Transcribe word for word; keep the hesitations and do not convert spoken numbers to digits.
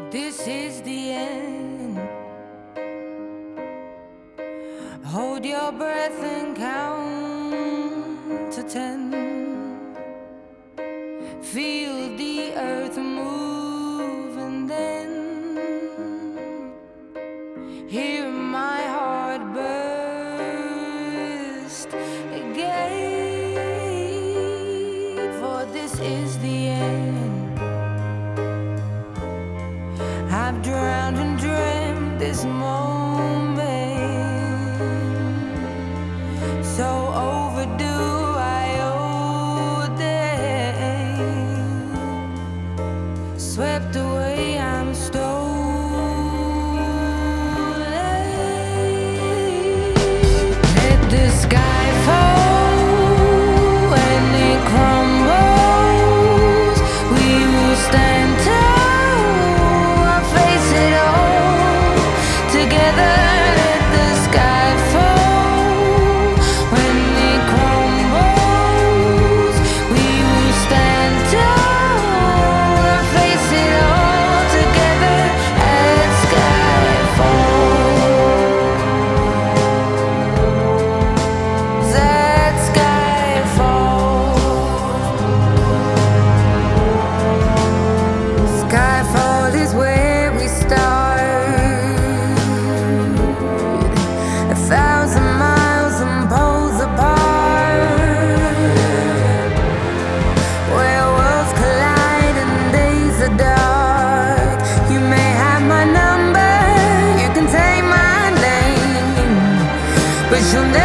This is the end. Hold your breath and count to ten. Feel the earth move and then hear my heart burst again. For this is the end. I've drowned and dreamt this moment, so overdue I owe them. Swept away, I'm stolen. Let the sky fall when it crumbles. We will stand tall. But you'll never